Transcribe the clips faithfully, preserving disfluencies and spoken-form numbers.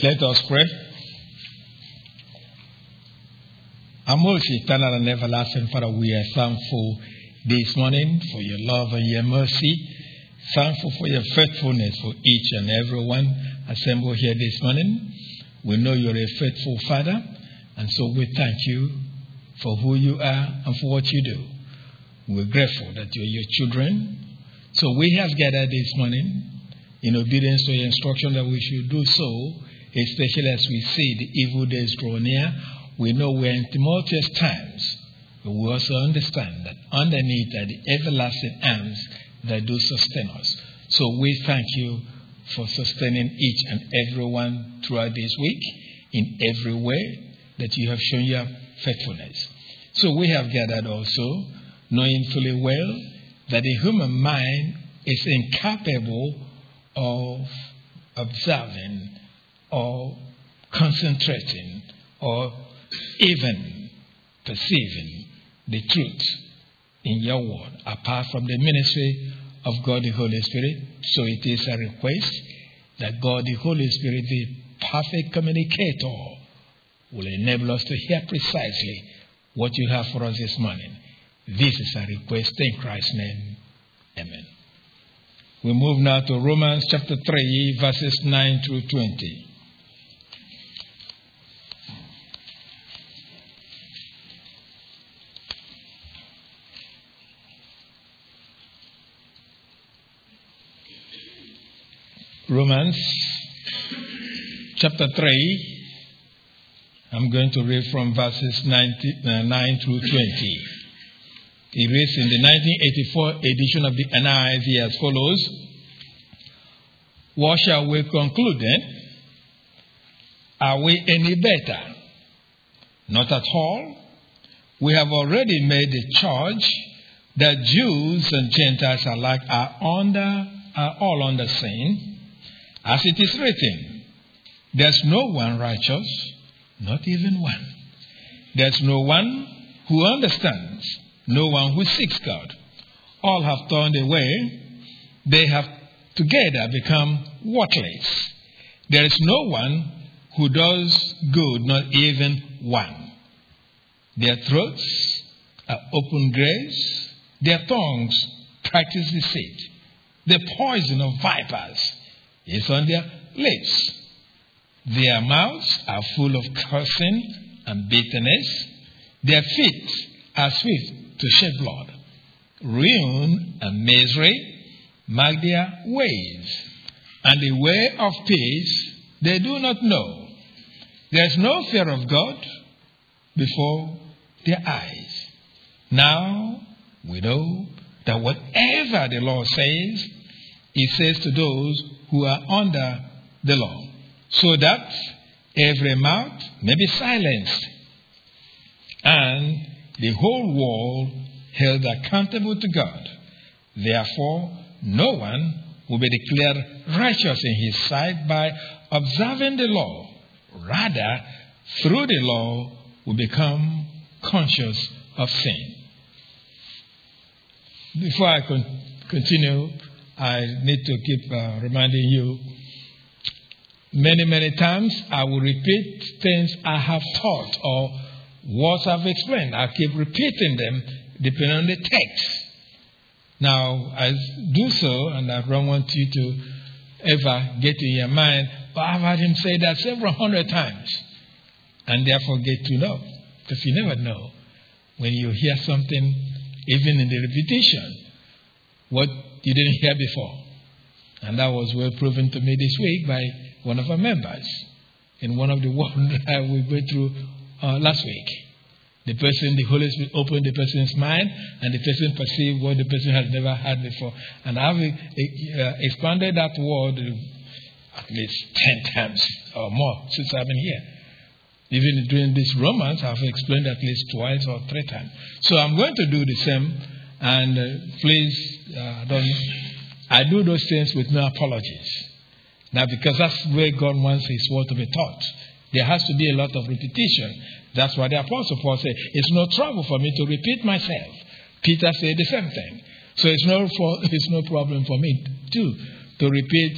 Let us pray. Our most eternal and everlasting Father, we are thankful this morning for your love and your mercy. Thankful for your faithfulness for each and every one assembled here this morning. We know you're a faithful Father, and so we thank you for who you are and for what you do. We're grateful that you're your children. So we have gathered this morning in obedience to your instruction that we should do so, especially as we see the evil days draw near. We know we're in tumultuous times, but we also understand that underneath are the everlasting arms that do sustain us. So we thank you for sustaining each and every one throughout this week in every way that you have shown your faithfulness. So we have gathered also, knowing fully well that the human mind is incapable of observing or concentrating or even perceiving the truth in your word apart from the ministry of God the Holy Spirit. So it is a request that God the Holy Spirit, the perfect communicator, will enable us to hear precisely what you have for us this morning. This is a request in Christ's name. Amen. We move now to Romans chapter three, verses nine through twenty. Romans chapter three, I'm going to read from verses nine through twenty. It reads in the nineteen eighty-four edition of the N I V as follows. What shall we conclude then? Are we any better? Not at all. We have already made the charge that Jews and Gentiles alike are under are all under sin. As it is written, there's no one righteous, not even one. There's no one who understands, no one who seeks God. All have turned away. They have together become worthless. There is no one who does good, not even one. Their throats are open graves. Their tongues practice deceit. The poison of vipers is on their lips. Their mouths are full of cursing and bitterness. Their feet are swift to shed blood. Ruin and misery mark their ways, and the way of peace they do not know. There is no fear of God before their eyes. Now we know that whatever the law says, it says to those who are under the law, so that every mouth may be silenced and the whole world held accountable to God. Therefore, no one will be declared righteous in his sight by observing the law. Rather, through the law, we become conscious of sin. Before I con- continue, I need to keep uh, reminding you, many, many times I will repeat things I have taught or words I've explained. I keep repeating them depending on the text. Now, I do so, and I don't want you to ever get in your mind, but I've had him say that several hundred times, and therefore get to know. Because you never know when you hear something, even in the repetition, what you didn't hear before. And that was well proven to me this week by one of our members in one of the words that we went through uh, last week. The person, the Holy Spirit opened the person's mind, and the person perceived what the person has never heard before. And I've uh, expanded that word at least ten times or more since I've been here. Even during this Romans, I've explained at least twice or three times. So I'm going to do the same. And uh, please, uh, don't, I do those things with no apologies. Now, because that's the way God wants His word to be taught. There has to be a lot of repetition. That's why the Apostle Paul said, it's no trouble for me to repeat myself. Peter said the same thing. So it's no, for, it's no problem for me, too, to repeat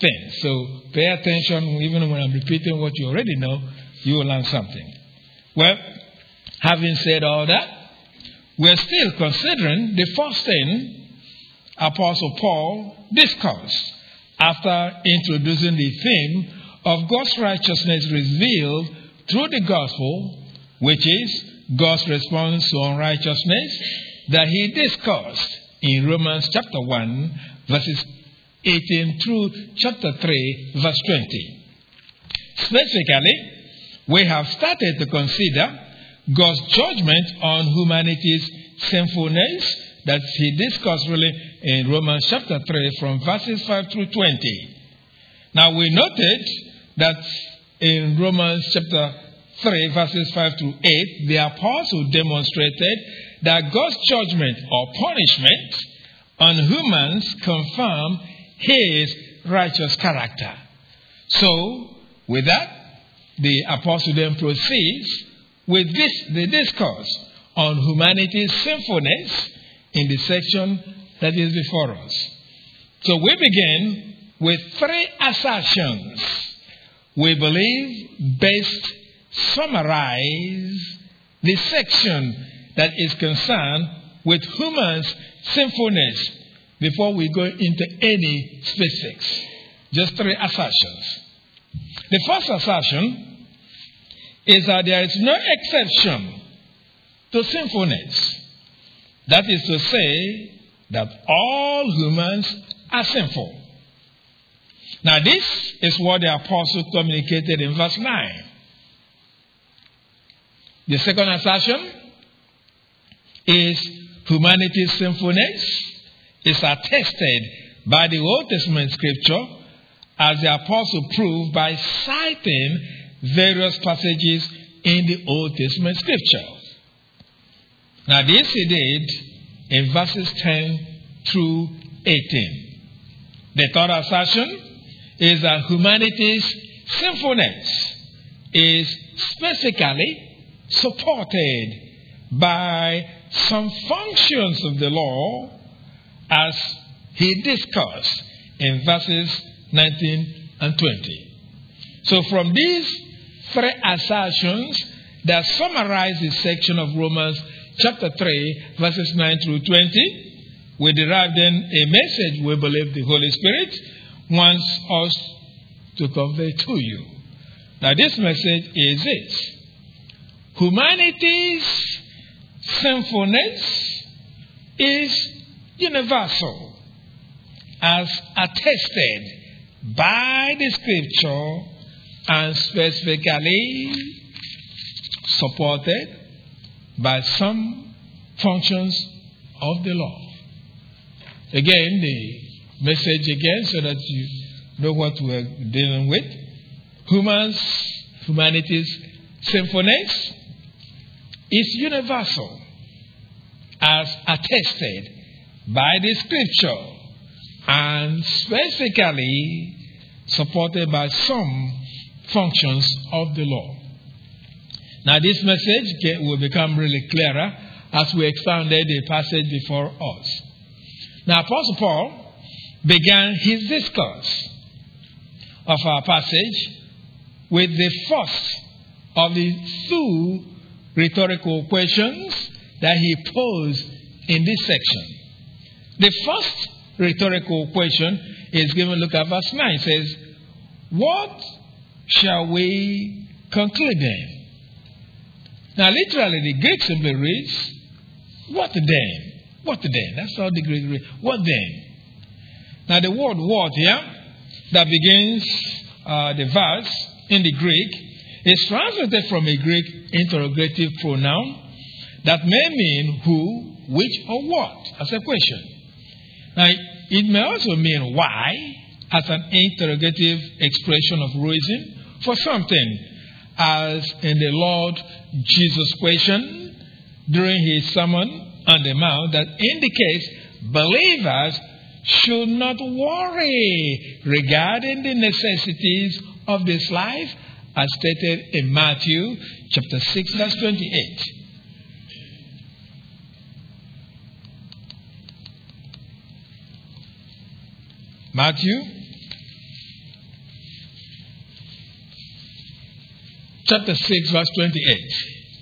things. So pay attention. Even when I'm repeating what you already know, you will learn something. Well, having said all that, we're still considering the first thing Apostle Paul discussed after introducing the theme of God's righteousness revealed through the gospel, which is God's response to unrighteousness, that he discussed in Romans chapter one, verses eighteen through chapter three, verse twenty. Specifically, we have started to consider God's judgment on humanity's sinfulness that he discussed really in Romans chapter three from verses five through twenty. Now we noted that in Romans chapter three verses five through eight, the apostle demonstrated that God's judgment or punishment on humans confirm his righteous character. So, with that, the apostle then proceeds with this the discourse on humanity's sinfulness in the section that is before us. So we begin with three assertions we believe best summarize the section that is concerned with humans' sinfulness before we go into any specifics. Just three assertions. The first assertion is that there is no exception to sinfulness. That is to say that all humans are sinful. Now this is what the apostle communicated in verse nine. The second assertion is humanity's sinfulness is attested by the Old Testament scripture, as the apostle proved by citing various passages in the Old Testament scripture. Now this he did in verses ten through eighteen. The third assertion is that humanity's sinfulness is specifically supported by some functions of the law, as he discussed in verses nineteen and twenty. So from these three assertions that summarize this section of Romans chapter three, verses nine through twenty, we derive then a message we believe the Holy Spirit wants us to convey to you. Now this message is this: humanity's sinfulness is universal, as attested by the scripture and specifically supported by some functions of the law. Again, the message again, so that you know what we're dealing with. Humans, humanity's sinfulness is universal, as attested by the scripture and specifically supported by some functions of the law. Now this message will become really clearer as we expounded the passage before us. Now Apostle Paul began his discourse of our passage with the first of the two rhetorical questions that he posed in this section. The first rhetorical question is given, look at verse nine. It says, what shall we conclude then? Now literally the Greek simply reads, what then? What then? That's how the Greek reads. What then? Now the word what here that begins uh, the verse in the Greek is translated from a Greek interrogative pronoun that may mean who, which, or what as a question. Now, it may also mean why as an interrogative expression of reason for something, as in the Lord Jesus' question during his Sermon on the Mount that indicates believers should not worry regarding the necessities of this life, as stated in Matthew chapter six, verse twenty-eight. Matthew chapter six, verse twenty-eight.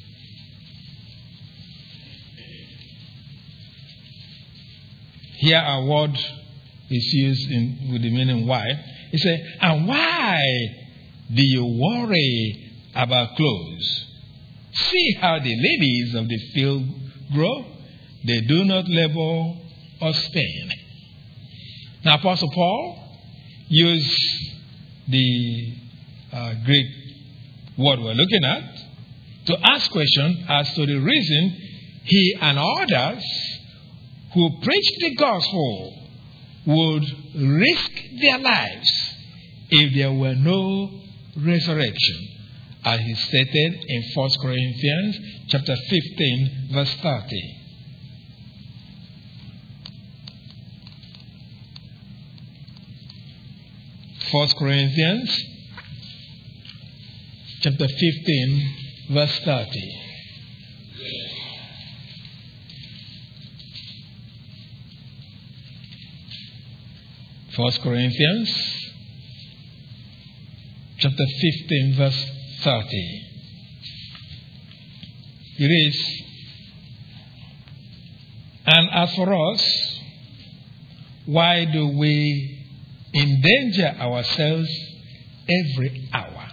Here a word is used in, with the meaning why. He said, and why do you worry about clothes? See how the ladies of the field grow. They do not labor or spin. Now, Apostle Paul used the uh, Greek word we're looking at to ask questions as to the reason he and others who preach the gospel would risk their lives if there were no resurrection, as he stated in First Corinthians chapter fifteen, verse thirty. First Corinthians chapter fifteen, verse thirty. First Corinthians chapter fifteen, verse thirty. It is, and as for us, why do we endanger ourselves every hour?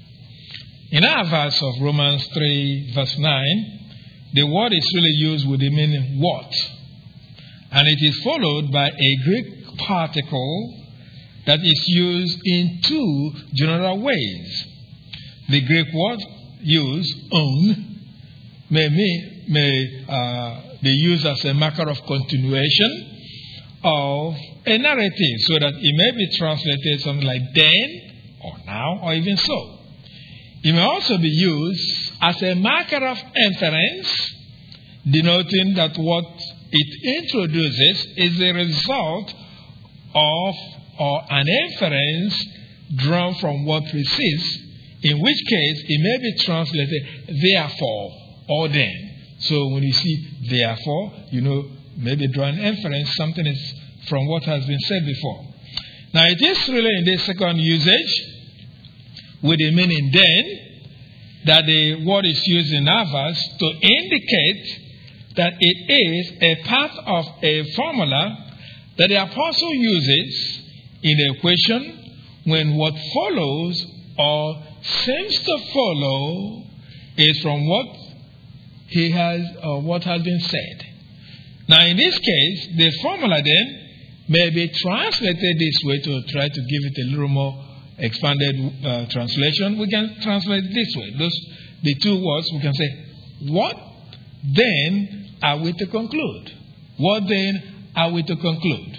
In our verse of Romans three, verse nine, the word is really used with the meaning what, and it is followed by a Greek particle that is used in two general ways. The Greek word used, on, may, may, may uh, be used as a marker of continuation of a narrative, so that it may be translated something like then, or now, or even so. It may also be used as a marker of inference, denoting that what it introduces is a result of or an inference drawn from what precedes, in which case it may be translated therefore or then. So when you see therefore, you know, maybe draw an inference, something is from what has been said before. Now it is really in this second usage, with the meaning then, that the word is used in our verse to indicate that it is a part of a formula that the apostle uses in the equation when what follows or seems to follow is from what he has or what has been said. Now in this case, the formula then may be translated this way to try to give it a little more expanded uh, translation. We can translate it this way. Those the two words, we can say, what then are we to conclude? What then are we to conclude?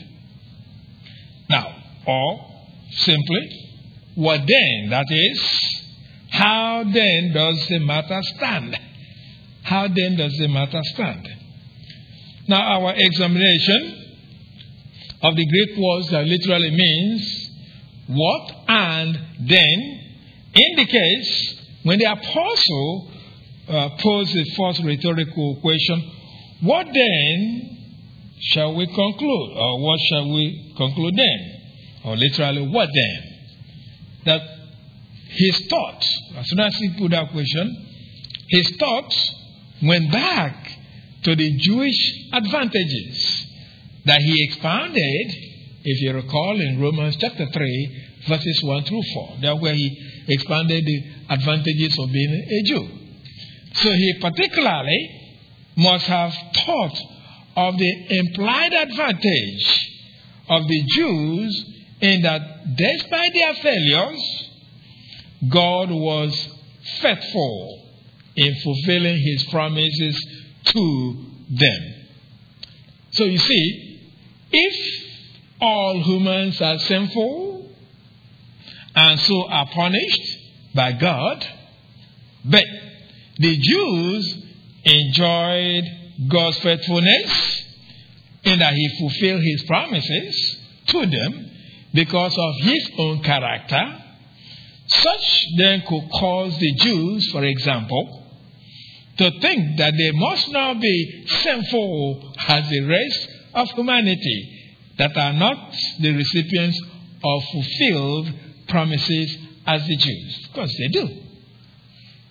Now, or simply, what then? That is, how then does the matter stand? How then does the matter stand? Now, our examination of the Greek words that literally means what and then indicates when the apostle uh, posed the first rhetorical question, what then shall we conclude? Or what shall we conclude then? Or literally, what then? That his thoughts, as soon as he put that question, his thoughts went back to the Jewish advantages that he expounded, if you recall, in Romans chapter three, verses one through four. That's where he expanded the advantages of being a Jew. So he particularly must have thought of the implied advantage of the Jews in that despite their failures, God was faithful in fulfilling his promises to them. So you see, if all humans are sinful and so are punished by God, but the Jews enjoyed God's faithfulness in that he fulfilled his promises to them because of his own character, such then could cause the Jews, for example, to think that they must now be sinful as the rest of humanity that are not the recipients of fulfilled promises as the Jews. Of course they do.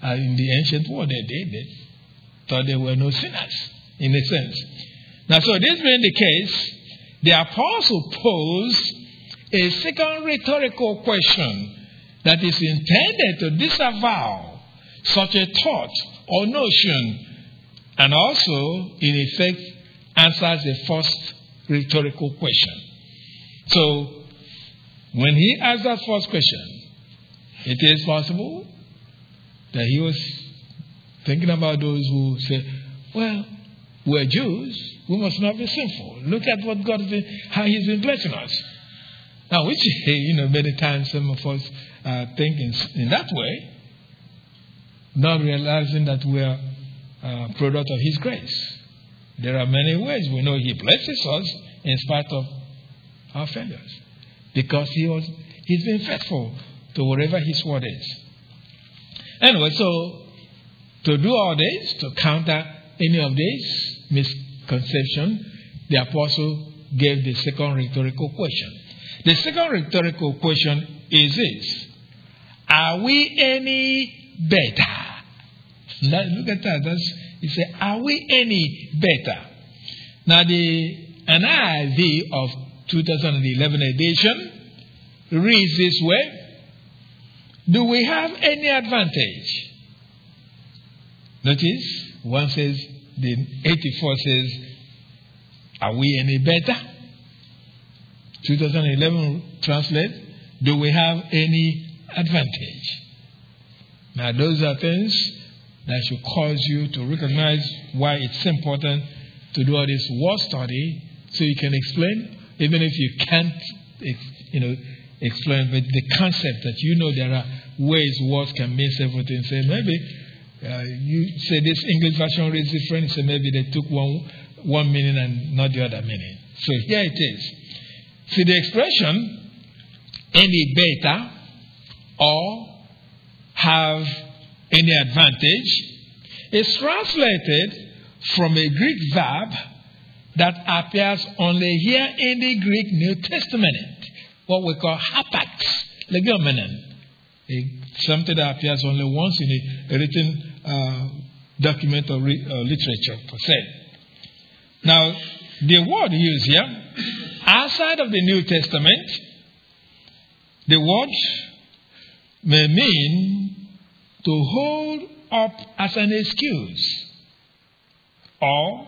uh, in the ancient world, they did. They thought they were no sinners, in a sense. Now, so this being the case, the apostle posed a second rhetorical question that is intended to disavow such a thought or notion, and also, in effect, answers the first rhetorical question. So, when he asked that first question, it is possible that he was thinking about those who say, well, we're Jews, we must not be sinful. Look at what God is, how He's been blessing us. Now, which, you know, many times some of us uh, think in, in that way, not realizing that we are a product of His grace. There are many ways we know He blesses us in spite of our failures, because He was He's been faithful to whatever His word is. Anyway, so to do all this, to counter any of this misconception, the apostle gave the second rhetorical question. The second rhetorical question is this: are we any better? Now, look at that. That's, he said, are we any better? Now, the N I V of two thousand eleven edition reads this way: do we have any advantage? Notice, one says, the eighty-four says, are we any better? twenty eleven translates, do we have any advantage? Now, those are things that should cause you to recognize why it's important to do all this word study, so you can explain, even if you can't, you know, explain, but the concept that you know there are ways words can mean several things. Say maybe uh, you say this English version reads different, so maybe they took one one meaning and not the other meaning. So here it is. See, the expression any better or have any advantage is translated from a Greek verb that appears only here in the Greek New Testament, what we call hapax legomenon, something that appears only once in a written uh, document or re, uh, literature per se. Now, the word used here, outside of the New Testament, the word may mean to hold up as an excuse, or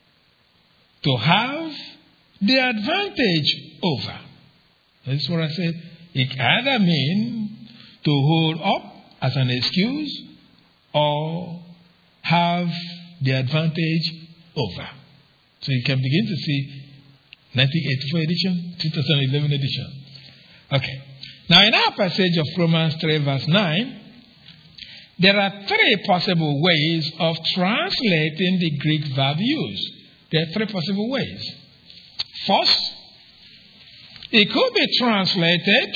to have the advantage over. That's what I said. It either means to hold up as an excuse or have the advantage over. So you can begin to see nineteen eighty-four edition, twenty eleven edition. Okay. Now in our passage of Romans three verse nine, there are three possible ways of translating the Greek verb used. There are three possible ways. First, it could be translated,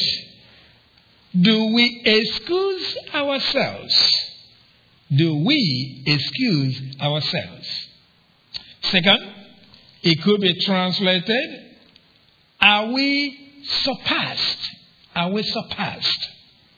do we excuse ourselves? Do we excuse ourselves? Second, it could be translated, are we surpassed? Are we surpassed?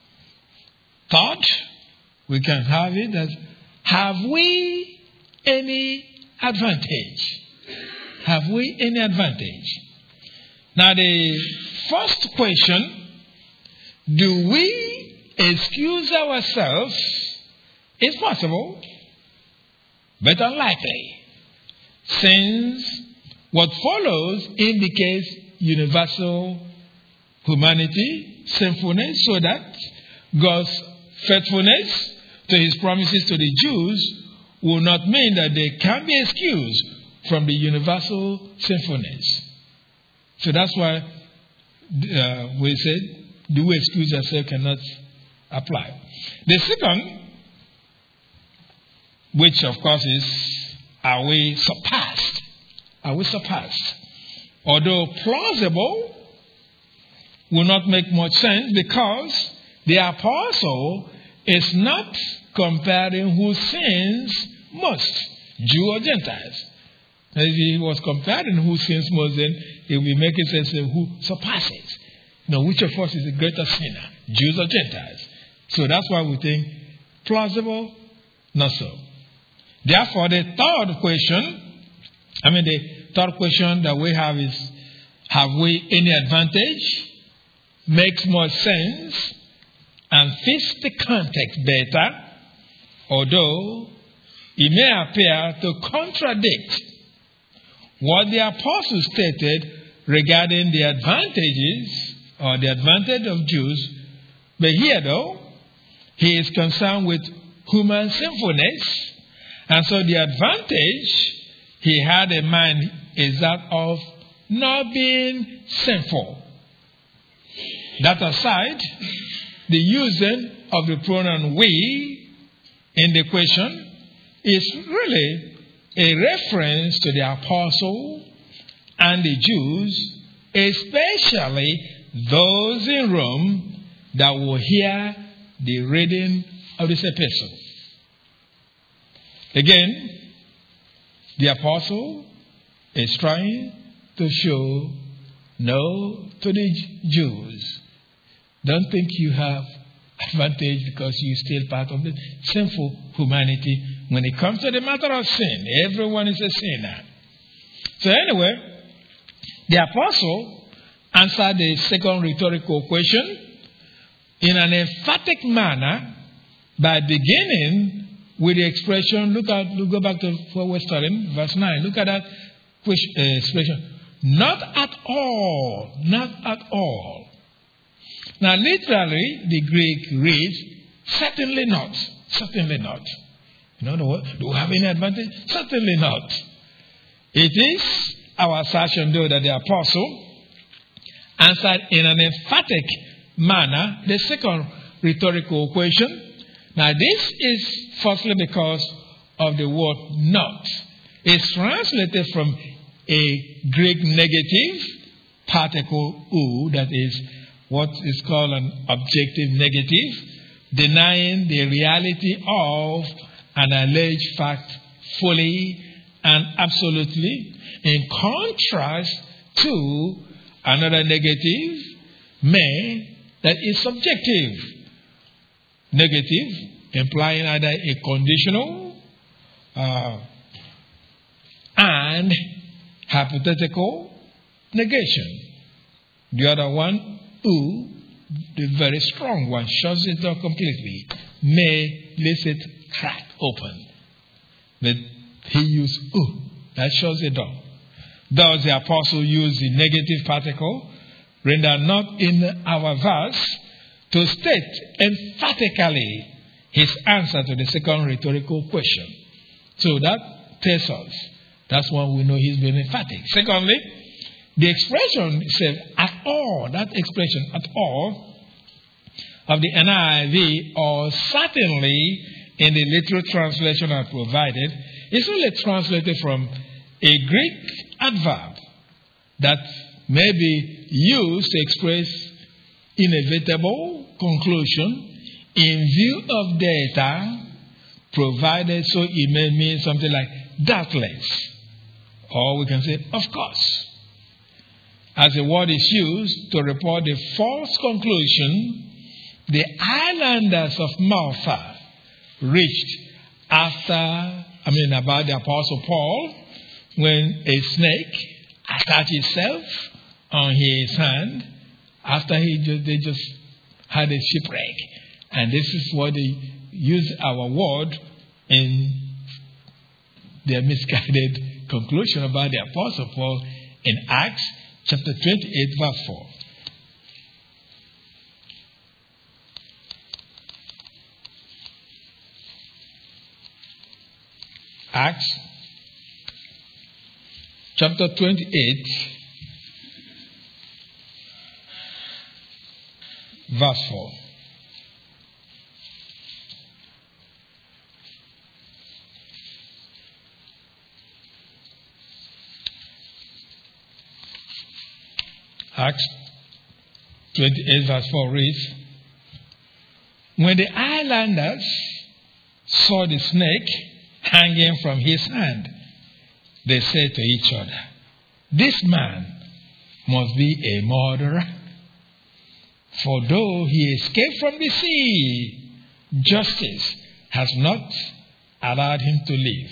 Third, we can have it as, have we any advantage? Have we any advantage? Now, the first question, do we excuse ourselves, is possible, but unlikely, since what follows indicates universal humanity, sinfulness, so that God's faithfulness to His promises to the Jews will not mean that they can be excused from the universal sinfulness. So that's why uh, we said, do we excuse ourselves cannot apply. The second, which of course is, are we surpassed? Are we surpassed? Although plausible, will not make much sense, because the apostle is not comparing who sins most, Jew or Gentiles. If he was comparing who sins most, then he will be making sense of who surpasses. Now, which of us is the greater sinner, Jews or Gentiles? So that's why we think plausible? Not so. Therefore, the third question, I mean, the third question that we have is, have we any advantage? Makes more sense and fits the context better, although it may appear to contradict what the apostle stated regarding the advantages or the advantage of Jews. But here, though, he is concerned with human sinfulness, and so the advantage he had in mind is that of not being sinful. That aside, the using of the pronoun we in the question is really a reference to the apostle and the Jews, especially those in Rome that will hear the reading of this epistle. Again, the apostle is trying to show no to the Jews. Don't think you have advantage because you're still part of the sinful humanity. When it comes to the matter of sin, everyone is a sinner. So anyway, the apostle answered the second rhetorical question in an emphatic manner by beginning with the expression, look at, look, go back to where we're starting, verse nine. Look at that question, uh, expression. Not at all, not at all. Now, literally, the Greek reads, certainly not, certainly not. You know what? Do we have any advantage? Certainly not. It is our assertion, though, that the apostle answered in an emphatic manner the second rhetorical question. Now, this is firstly because of the word not. It's translated from a Greek negative particle u, that is what is called an objective negative, denying the reality of an alleged fact fully and absolutely, in contrast to another negative, me, that is subjective. Negative, implying either a conditional uh, and hypothetical negation. The other one, u, the very strong one, shuts it down completely. May leaves it cracked open. But he used u, that shuts it down. Thus the apostle used the negative particle, rendered not in our verse, to state emphatically his answer to the second rhetorical question. So that tells us, that's when we know he's been emphatic. Secondly, the expression says at all, that expression at all of the N I V, or certainly in the literal translation I provided, is really translated from a Greek adverb that may be used to express inevitable conclusion in view of data provided, so it may mean something like doubtless, or we can say of course, as the word is used to report the false conclusion the islanders of Malta reached after, I mean about the Apostle Paul, when a snake attached itself on his hand after he just, they just had a shipwreck. And this is what they use our word in their misguided conclusion about the Apostle Paul in Acts chapter twenty-eight, verse four. Acts chapter twenty-eight, verse four. Acts twenty-eight, verse four reads, when the islanders saw the snake hanging from his hand, they said to each other, this man must be a murderer. For though he escaped from the sea, justice has not allowed him to live.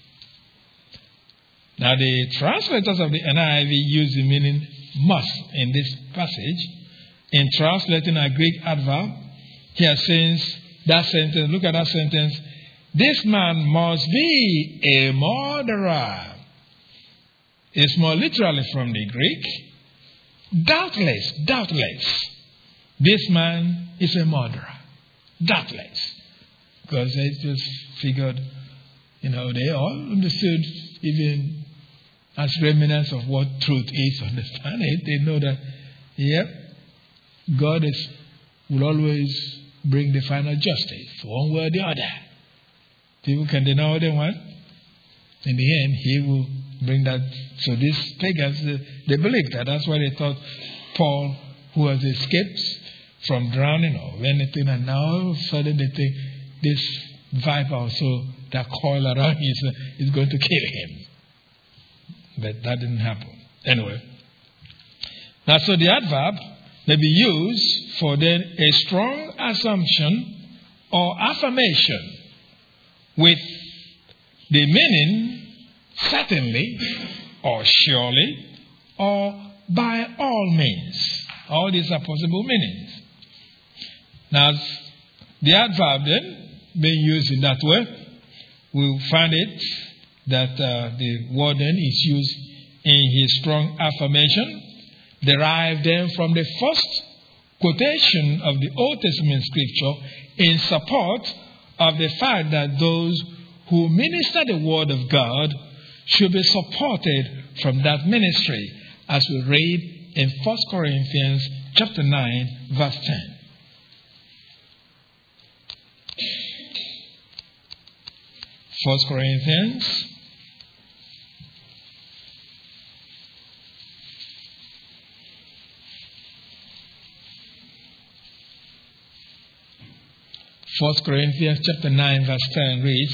Now, the translators of the N I V use the meaning must in this passage. In translating a Greek adverb, here since that sentence, look at that sentence, this man must be a murderer. It's more literally from the Greek. Doubtless, doubtless, this man is a murderer. Doubtless. Because they just figured, you know, they all understood, even as remnants of what truth is, understand it. They know that, yep, God is will always bring the final justice, one way or the other. People can deny all they want. In the end, he will bring that. So these pagans, they, they believed that. That's why they thought Paul, who has escaped from drowning or anything, and now all of a sudden they think this viper also that coil around is, uh, is going to kill him. But that didn't happen. Anyway. Now, so the adverb may be used for then a strong assumption or affirmation with the meaning certainly or surely or by all means. All these are possible meanings. Now, the adverb then being used in that way, we'll find it that uh, the word then is used in his strong affirmation, derived then from the first quotation of the Old Testament scripture in support of the fact that those who minister the word of God should be supported from that ministry, as we read in First Corinthians chapter nine, verse ten. First Corinthians First Corinthians chapter nine, verse ten reads,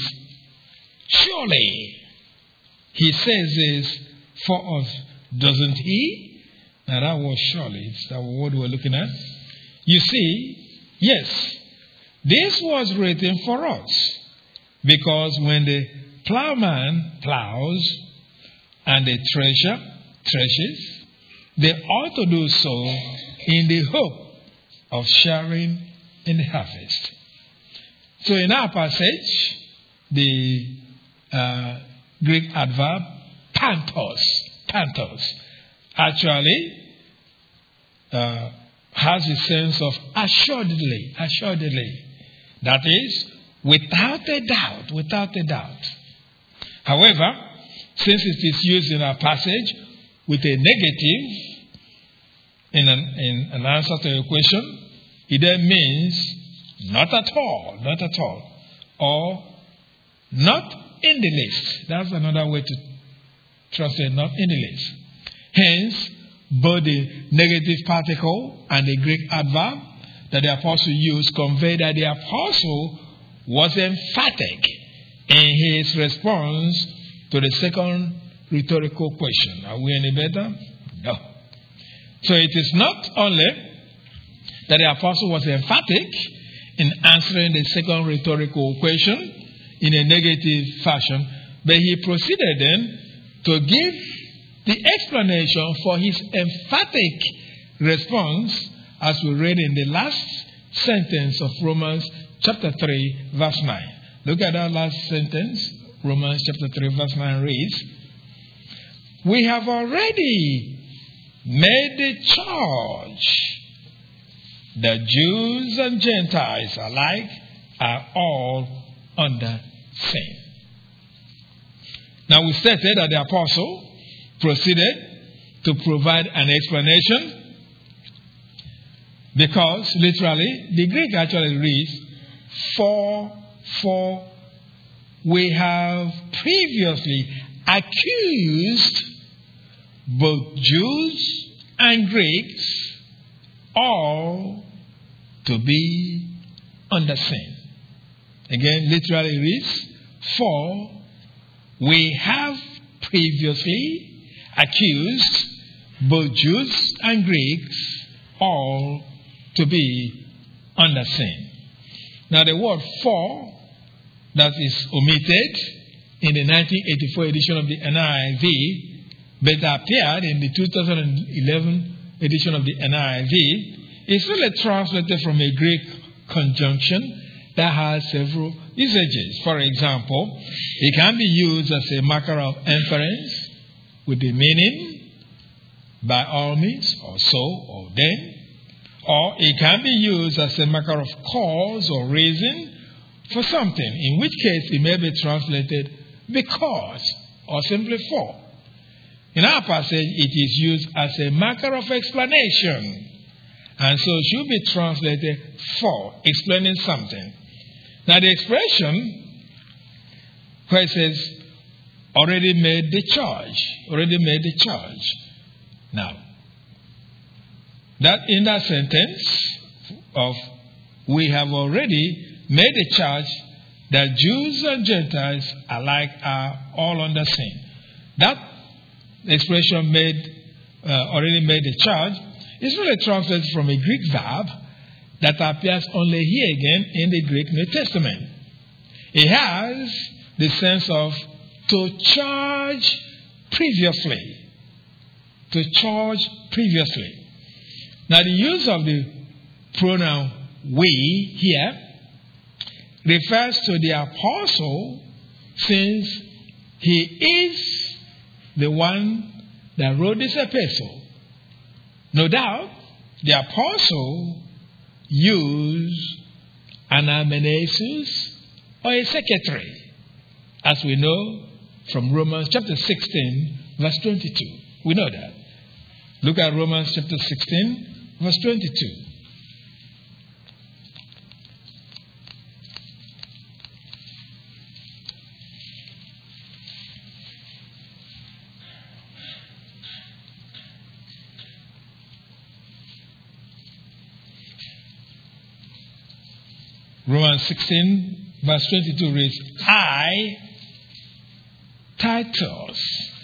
surely, he says this for us, doesn't he? Now that word surely, it's the word we're looking at. You see, yes, this was written for us, because when the plowman plows and the thresher threshes, they ought to do so in the hope of sharing in the harvest. So in our passage, the uh, Greek adverb pantos, pantos, actually uh, has a sense of assuredly, assuredly. That is, without a doubt, without a doubt. However, since it is used in our passage with a negative in an, in an answer to a question, it then means not at all, not at all, or not in the least. That's another way to translate not in the least. Hence, both the negative particle and the Greek adverb that the apostle used convey that the apostle was emphatic in his response to the second rhetorical question. Are we any better? No. So it is not only that the apostle was emphatic in answering the second rhetorical question in a negative fashion, but he proceeded then to give the explanation for his emphatic response, as we read in the last sentence of Romans chapter three, verse nine. Look at that last sentence. Romans chapter three, verse nine reads, we have already made the charge that Jews and Gentiles alike are all under sin. Now we stated that the apostle proceeded to provide an explanation because literally the Greek actually reads, for, for we have previously accused both Jews and Greeks all to be under sin. Again, literally reads, for we have previously accused both Jews and Greeks all to be under sin. Now the word for that is omitted in the nineteen eighty-four edition of the N I V, but appeared in the two thousand eleven edition of the N I V, is really translated from a Greek conjunction that has several usages. For example, it can be used as a marker of inference with the meaning by all means, or so, or then. Or it can be used as a marker of cause or reason for something, in which case it may be translated because or simply for. In our passage, it is used as a marker of explanation, and so should be translated for, explaining something. Now the expression where it says, already made the charge, already made the charge. Now, that in that sentence of, we have already made the charge that Jews and Gentiles alike are all under sin. That expression made, uh, already made the charge, is really translated from a Greek verb that appears only here again in the Greek New Testament. It has the sense of to charge previously. To charge previously. Now the use of the pronoun we here refers to the apostle, since he is the one that wrote this epistle. No doubt the apostle used an amanuensis or a secretary, as we know from Romans chapter sixteen, verse twenty-two. We know that. Look at Romans chapter sixteen, verse twenty-two. Romans sixteen, verse twenty-two reads, I, Titus,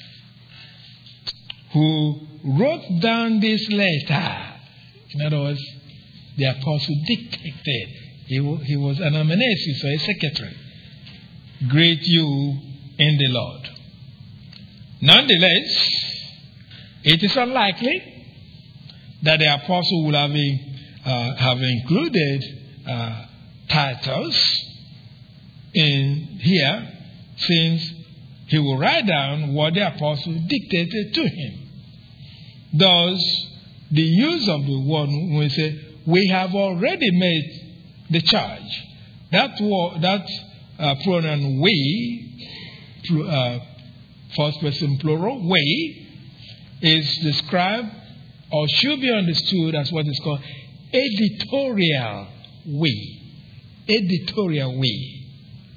who wrote down this letter. In other words, the apostle dictated. He, he was an amanuensis or a secretary. Greet you in the Lord. Nonetheless, it is unlikely that the apostle would have, uh, have included uh, Titus in here, since he will write down what the apostle dictated to him. Thus, the use of the word, when we say, we have already made the charge, that, word, that uh, pronoun we, uh, first person plural, we, is described or should be understood as what is called editorial we. Editorial we.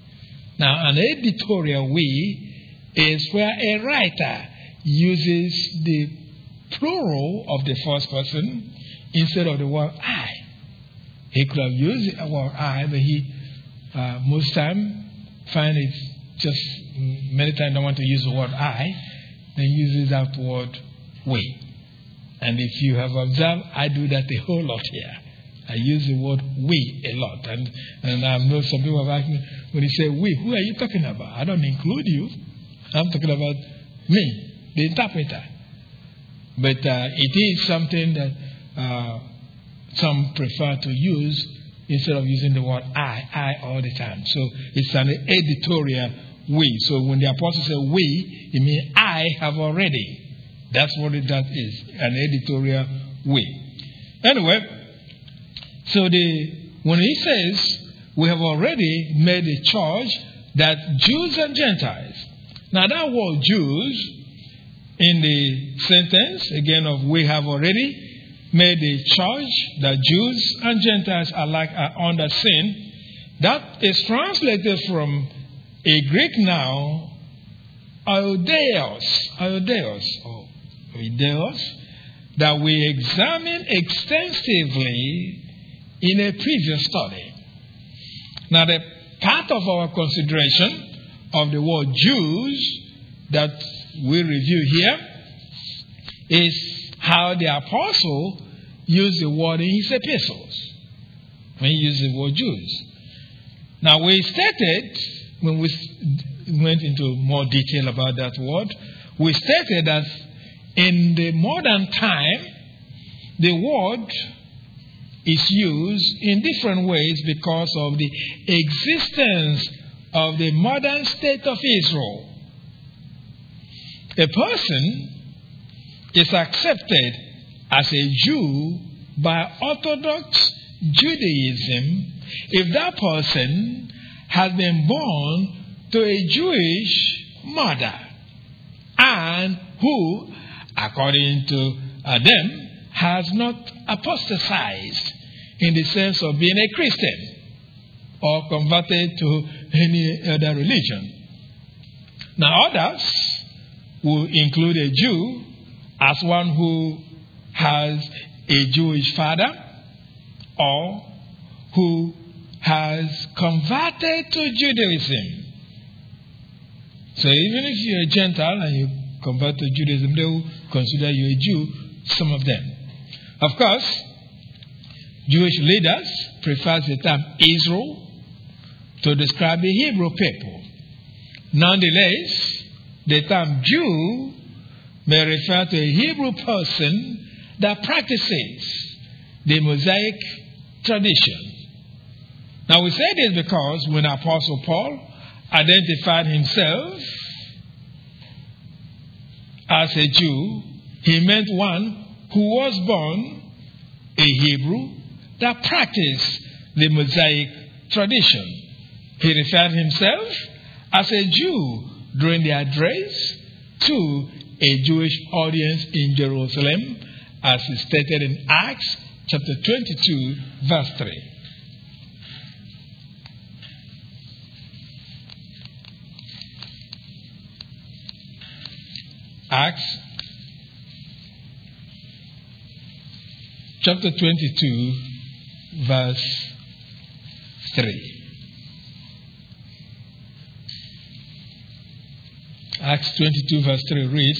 Now, an editorial we is where a writer uses the plural of the first person instead of the word I. He could have used the word I, but he uh, most time find it just many times don't want to use the word I, then uses that word we. And if you have observed, I do that a whole lot here. I use the word we a lot. And, and I know some people have asked me, when you say we, who are you talking about? I don't include you. I'm talking about me, the interpreter. But uh, it is something that uh, some prefer to use instead of using the word I, I all the time. So it's an editorial we. So when the apostle says we, it means I have already. That's what it, that is, an editorial we. Anyway, so the when he says we have already made a charge that Jews and Gentiles. Now that word Jews in the sentence again of we have already made a charge that Jews and Gentiles alike are under sin. That is translated from a Greek noun, Ioudeos, Ioudeos, or Ioudeos, that we examined extensively in a previous study. Now, the part of our consideration of the word Jews that we review here is how the apostle used the word in his epistles when he used the word Jews. Now, we stated when we went into more detail about that word, we stated that in the modern time, the word is used in different ways because of the existence of the modern state of Israel. A person is accepted as a Jew by Orthodox Judaism if that person has been born to a Jewish mother and who, according to uh, them, has not apostatized in the sense of being a Christian or converted to any other religion. Now others will include a Jew as one who has a Jewish father or who has converted to Judaism. So even if you're a Gentile and you convert to Judaism, they will consider you a Jew, some of them. Of course, Jewish leaders prefer the term Israel to describe the Hebrew people. Nonetheless, the term Jew may refer to a Hebrew person that practices the Mosaic tradition. Now we say this because when Apostle Paul identified himself as a Jew, he meant one who was born a Hebrew that practiced the Mosaic tradition. He referred himself as a Jew during the address to a Jewish audience in Jerusalem, as is stated in Acts chapter twenty-two, verse three. Acts chapter twenty-two, verse three. Acts twenty-two, verse three reads,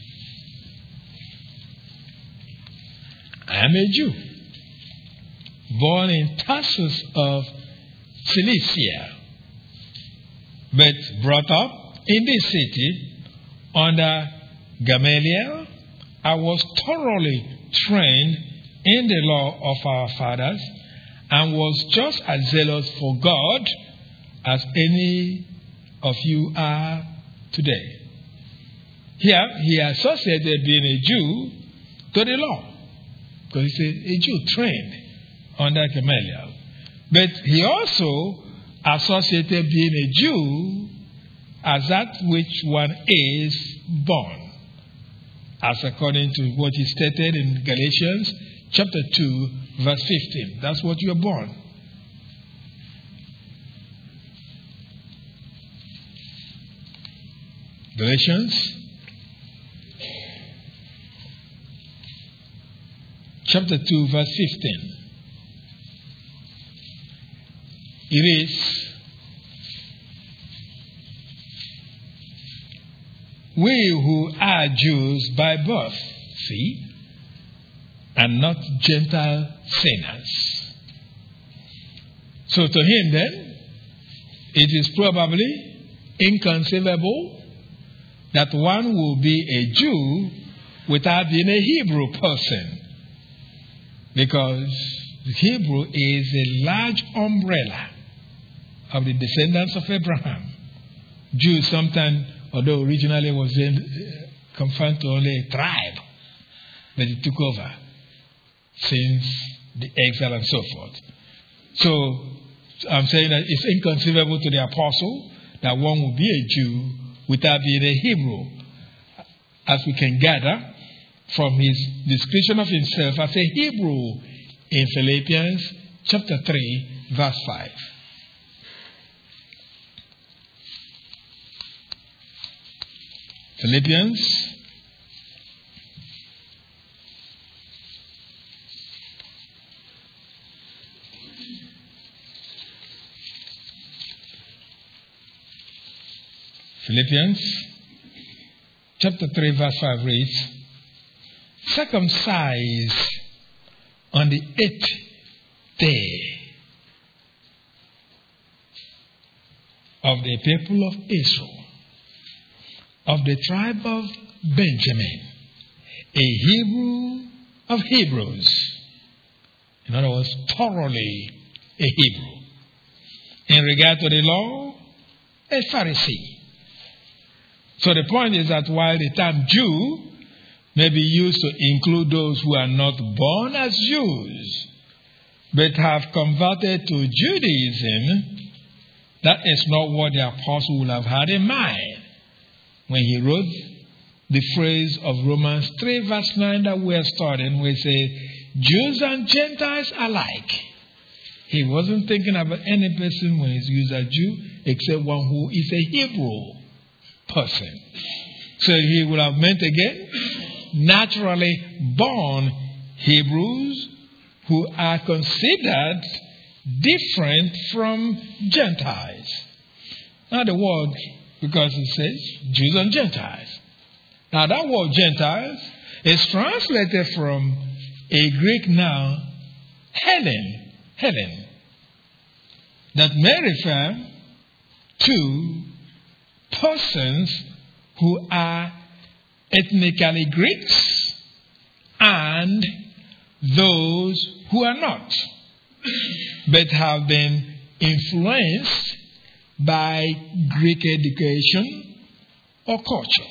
I am a Jew, born in Tarsus of Cilicia, but brought up in this city under Gamaliel. I was thoroughly trained in the law of our fathers and was just as zealous for God as any of you are today. Here, he associated being a Jew to the law, because he's a, a Jew trained under Gamaliel. But he also associated being a Jew as that which one is born, as according to what he stated in Galatians chapter two, verse fifteen. That's what you are born. Galatians chapter two, verse fifteen. It is, we who are Jews by birth, see, and not Gentile sinners. So to him then, it is probably inconceivable that one will be a Jew without being a Hebrew person, because Hebrew is a large umbrella of the descendants of Abraham. Jews sometimes, although originally was in, confined to only a tribe, but it took over since the exile and so forth. So I'm saying that it's inconceivable to the apostle that one will be a Jew without being a Hebrew, as we can gather from his description of himself as a Hebrew in Philippians chapter three, verse five. Philippians Philippians chapter three, verse five reads, circumcised on the eighth day of the people of Israel, of the tribe of Benjamin, a Hebrew of Hebrews. In other words, thoroughly a Hebrew. In regard to the law, a Pharisee. So the point is that while the term Jew may be used to include those who are not born as Jews, but have converted to Judaism, that is not what the apostle would have had in mind when he wrote the phrase of Romans three verse nine that we are studying, where it says, Jews and Gentiles alike. He wasn't thinking about any person when he's used as Jew except one who is a Hebrew person. So he would have meant again, naturally born Hebrews who are considered different from Gentiles. Now the word, because it says Jews and Gentiles. Now that word Gentiles is translated from a Greek noun, Hellen. Hellen. That may refer to persons who are ethnically Greeks and those who are not, but have been influenced by Greek education or culture.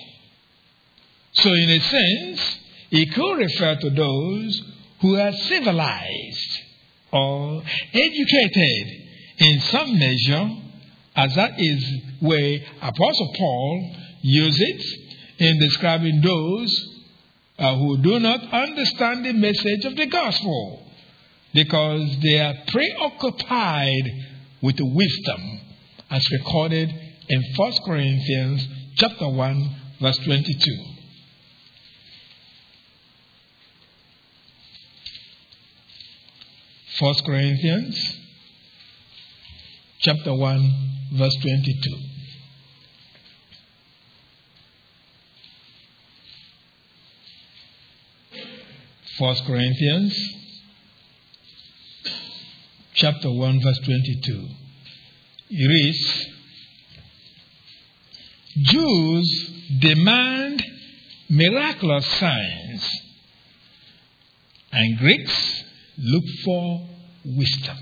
So in a sense, it could refer to those who are civilized or educated in some measure, as that is where Apostle Paul uses it in describing those uh, who do not understand the message of the gospel, because they are preoccupied with the wisdom as recorded in First Corinthians chapter one, verse twenty-two. First Corinthians chapter one, verse twenty-two. First Corinthians chapter one, verse twenty-two. It reads, Jews demand miraculous signs, and Greeks look for wisdom,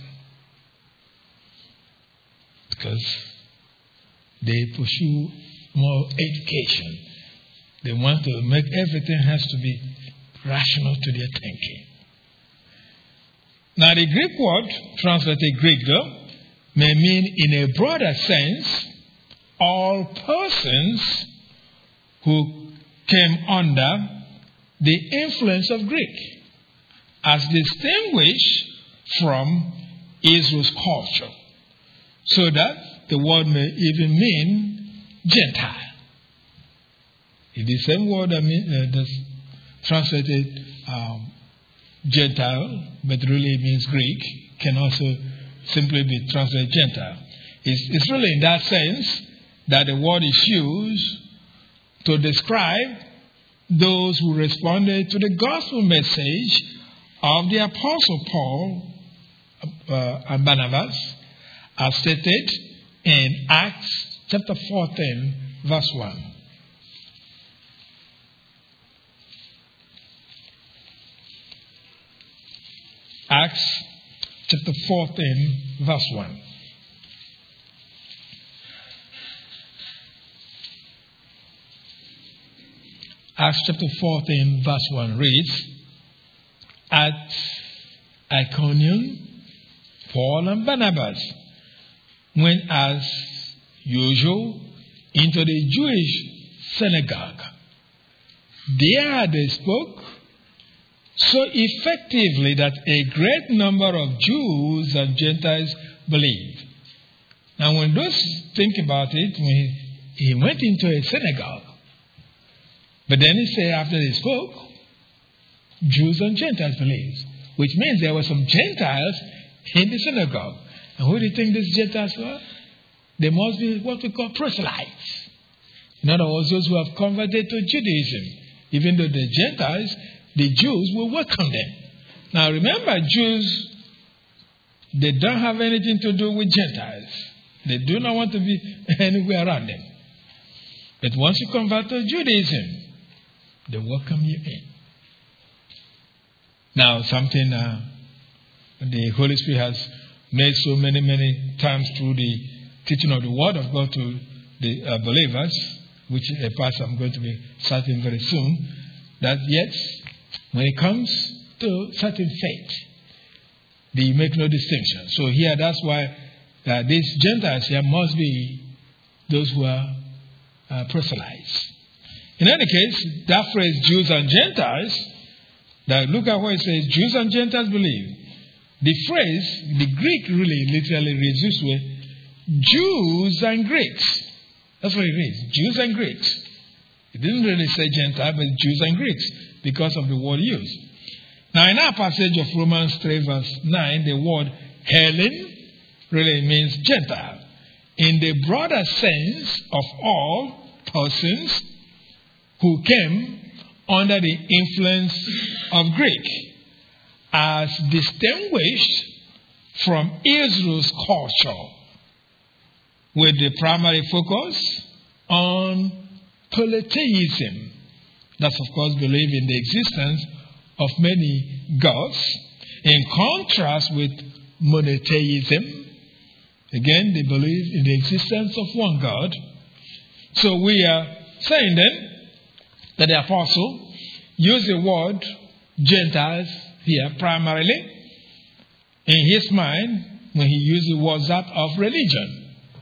because they pursue more education. They want to make everything has to be rational to their thinking. Now the Greek word, translated Greek though, may mean in a broader sense all persons who came under the influence of Greek, as distinguished from Israel's culture. So that the word may even mean Gentile. It's the same word that mean, uh, that's translated um, Gentile, but really means Greek, can also simply be translated Gentile. It's, it's really in that sense that the word is used to describe those who responded to the gospel message of the Apostle Paul uh, and Barnabas, as stated in Acts chapter fourteen, verse one. Acts chapter fourteen, verse one. Acts chapter fourteen, verse one reads, At Iconium, Paul and Barnabas went as usual into the Jewish synagogue. There they spoke so effectively that a great number of Jews and Gentiles believed. Now when those think about it, when he, he went into a synagogue, but then he said after they spoke, Jews and Gentiles believed, which means there were some Gentiles in the synagogue. And who do you think these Gentiles were? They must be what we call proselytes. In other words, those who have converted to Judaism. Even though the Gentiles, the Jews will welcome them. Now remember, Jews, they don't have anything to do with Gentiles. They do not want to be anywhere around them. But once you convert to Judaism, they welcome you in. Now, something uh, the Holy Spirit has made so many, many times through the teaching of the Word of God to the uh, believers, which a pastor I'm going to be starting very soon, that yet, when it comes to certain faith, they make no distinction. So here, that's why uh, these Gentiles here must be those who are uh, proselytes. In any case, that phrase, Jews and Gentiles, that look at what it says, Jews and Gentiles believe. The phrase, the Greek really literally reads this way, Jews and Greeks. That's what it reads, Jews and Greeks. It didn't really say Gentile, but Jews and Greeks, because of the word used. Now, in our passage of Romans three, verse nine, the word Hellen really means Gentile, in the broader sense of all persons who came under the influence of Greek, as distinguished from Israel's culture, with the primary focus on polytheism. That's, of course, believe in the existence of many gods, in contrast with monotheism. Again, they believe in the existence of one God. So we are saying then that the apostle used the word Gentiles here primarily in his mind when he used the word that of religion.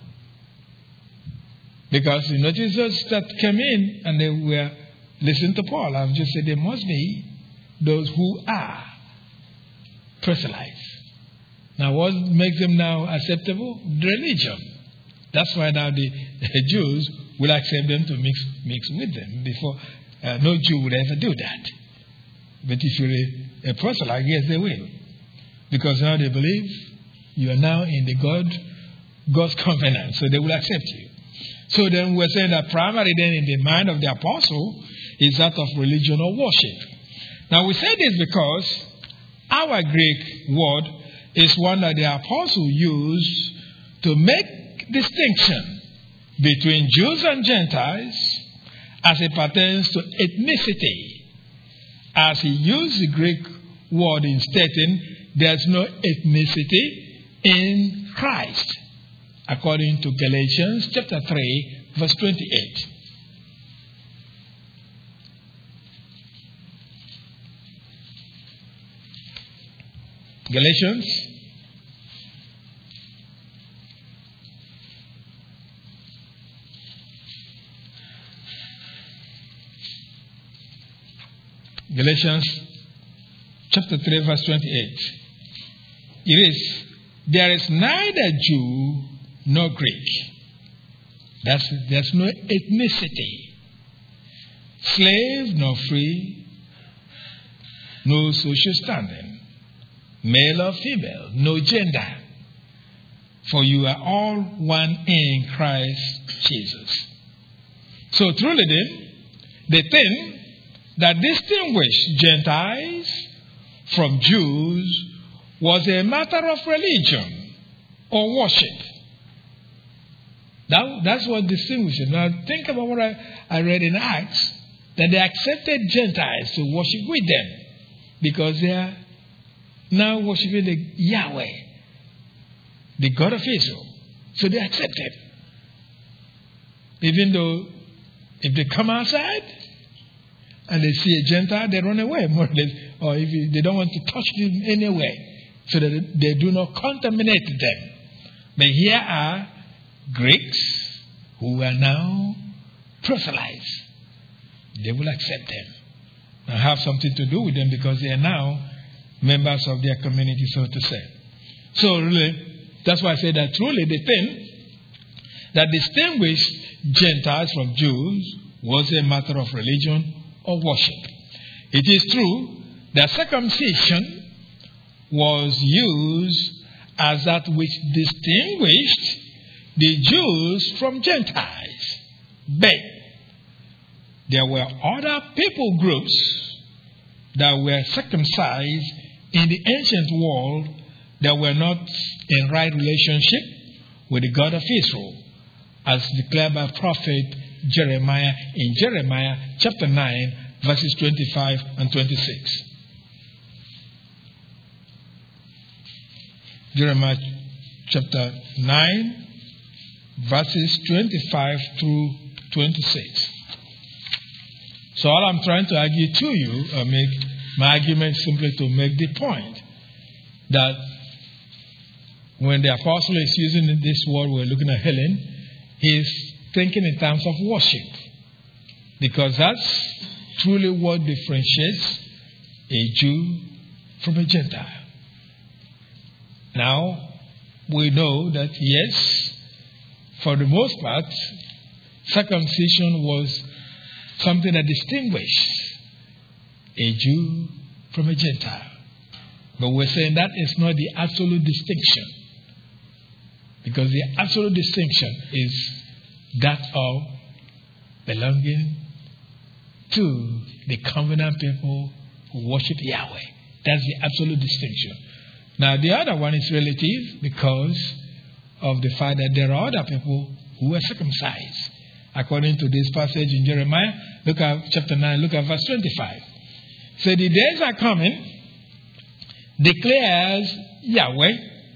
Because you notice those that came in and they were listening to Paul. I've just said there must be those who are proselytes. Now what makes them now acceptable? Religion. That's why now the Jews will accept them to mix mix with them. Before uh, no Jew would ever do that. But if you're a, a proselyte, yes, they will. Because now they believe you are now in the God God's covenant, so they will accept you. So then we're saying that primarily then in the mind of the apostle is that of religion or worship. Now we say this because our Greek word is one that the apostle used to make distinction between Jews and Gentiles as it pertains to ethnicity. As he used the Greek word in stating there's no ethnicity in Christ, according to Galatians chapter three, verse twenty-eight. Galatians Galatians chapter three, verse twenty-eight. It is, there is neither Jew nor Greek. That's, there's no ethnicity. Slave nor free. No social standing. Male or female. No gender. For you are all one in Christ Jesus. So truly then, the thing that distinguished Gentiles from Jews was a matter of religion or worship. That, that's what distinguished it. Now think about what I, I read in Acts, that they accepted Gentiles to worship with them because they are now worshiping the Yahweh, the God of Israel. So they accepted. Even though if they come outside and they see a Gentile, they run away more or less. Or if they don't want to touch them anyway, so that they do not contaminate them. But here are Greeks who are now proselytes. They will accept them and have something to do with them because they are now members of their community, so to say. So really, that's why I say that truly the thing that distinguished Gentiles from Jews was a matter of religion or worship. It is true that circumcision was used as that which distinguished the Jews from Gentiles. But there were other people groups that were circumcised in the ancient world that were not in right relationship with the God of Israel, as declared by prophet Jeremiah in Jeremiah chapter nine, verses twenty-five and twenty-six. Jeremiah chapter nine, verses twenty-five through twenty-six. So all I'm trying to argue to you, or make my argument simply to make the point that when the apostle is using this word, we're looking at healing, he's thinking in terms of worship. Because that's truly what differentiates a Jew from a Gentile. Now, we know that yes, for the most part, circumcision was something that distinguished a Jew from a Gentile. But we're saying that is not the absolute distinction. Because the absolute distinction is that of belonging to the covenant people who worship Yahweh. That's the absolute distinction. Now, the other one is relative because of the fact that there are other people who were circumcised. According to this passage in Jeremiah, look at chapter nine, look at verse twenty-five. So the days are coming, declares Yahweh,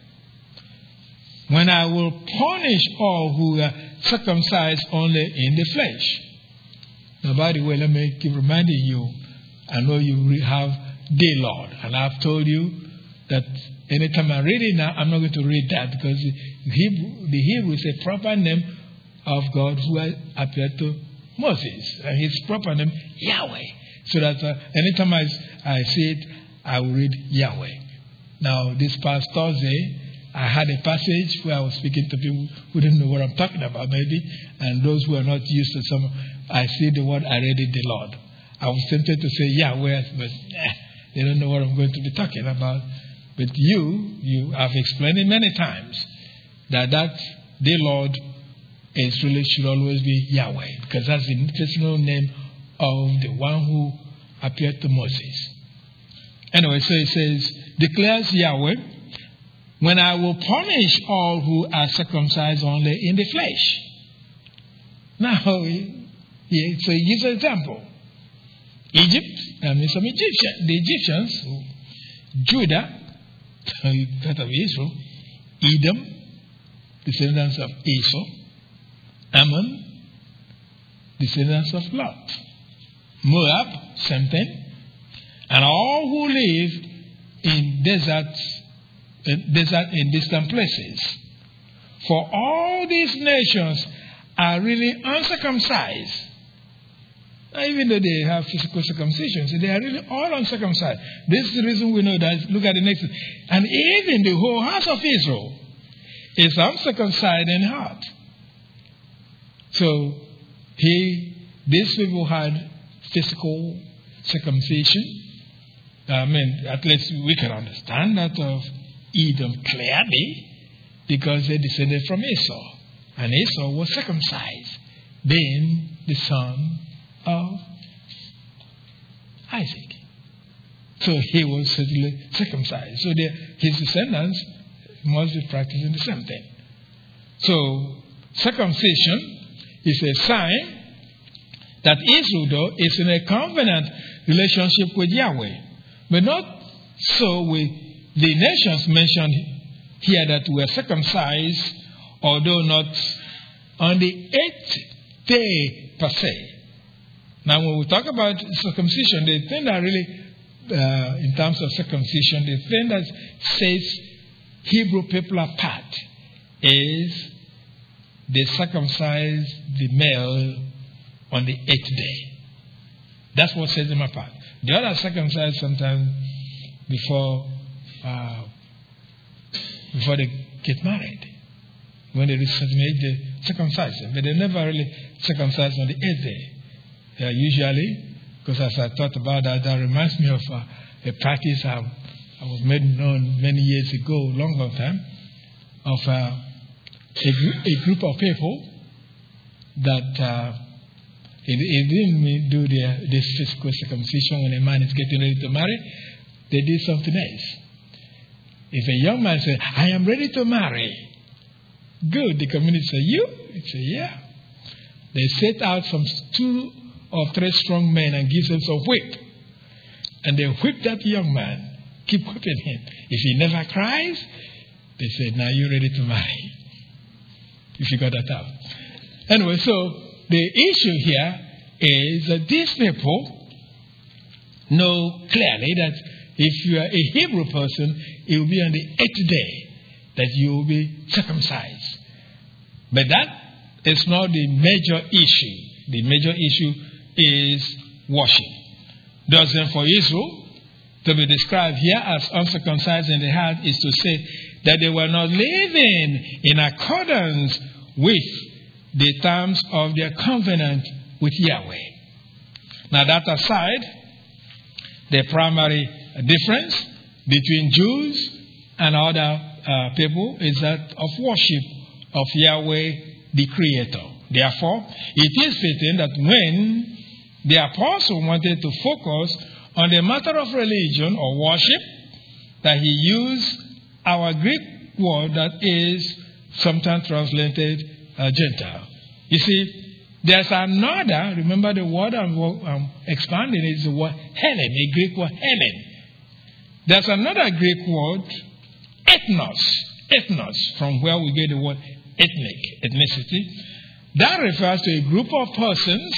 when I will punish all who are circumcised only in the flesh. Now, by the way, let me keep reminding you, I know you have the Lord, and I've told you that anytime I read it now, I'm not going to read that because the Hebrew, the Hebrew is a proper name of God who appeared to Moses, and his proper name Yahweh. So that uh, anytime I, I see it, I will read Yahweh. Now, this past Thursday, I had a passage where I was speaking to people who didn't know what I'm talking about, maybe, and those who are not used to some. I see the word, I read it, the Lord. I was tempted to say Yahweh, but eh, they don't know what I'm going to be talking about. But you, you have explained it many times that that the Lord is really should always be Yahweh, because that's the personal name of the one who appeared to Moses. Anyway, so it says, declares Yahweh, when I will punish all who are circumcised only in the flesh. Now, yeah, so he gives an example. Egypt, I mean some Egyptians, the Egyptians, Judah, that of Israel, Edom, descendants of Esau, Ammon, descendants of Lot, Moab, same thing, and all who live in deserts, in desert in distant places. For all these nations are really uncircumcised. Even though they have physical circumcision, so they are really all uncircumcised. This is the reason we know that. Look at the next. And even the whole house of Israel is uncircumcised in heart. So he, these people had physical circumcision. I mean, at least we can understand that of Edom clearly, because they descended from Esau, and Esau was circumcised, being the son of Isaac. So he was certainly circumcised. So his descendants must be practicing the same thing. So circumcision is a sign that Israel, though, is in a covenant relationship with Yahweh. But not so with the nations mentioned here that were circumcised, although not on the eighth day per se. Now, when we talk about circumcision, the thing that really, uh, in terms of circumcision, the thing that sets Hebrew people apart is they circumcise the male on the eighth day. That's what sets them apart. The other circumcised sometimes before uh, before they get married. When they reach certain age, they circumcise them, but they never really circumcise on the eighth day. Uh, usually, because as I thought about that, that reminds me of uh, a practice I, I was made known many years ago, long, long time, of uh, a, gr- a group of people that uh, it, it didn't mean do their, this physical circumcision when a man is getting ready to marry. They did something else. If a young man said, I am ready to marry, Good. The community said, you? He said, yeah. They set out some two or three strong men and give them some whip. And they whip that young man. Keep whipping him. If he never cries, they said, now you're ready to marry. You figure that out. Anyway, so the issue here is that these people know clearly that if you are a Hebrew person, it will be on the eighth day that you will be circumcised. But that is not the major issue. The major issue is worship. Thus then for Israel to be described here as uncircumcised in the heart is to say that they were not living in accordance with the terms of their covenant with Yahweh. Now that aside, the primary difference between Jews and other uh, people is that of worship of Yahweh the Creator. Therefore, it is fitting that when the apostle wanted to focus on the matter of religion or worship, that he used our Greek word that is sometimes translated uh, Gentile. You see, there's another, remember the word I'm, I'm expanding is the word Helen, a Greek word Helen. There's another Greek word, ethnos, ethnos, from where we get the word ethnic, ethnicity. That refers to a group of persons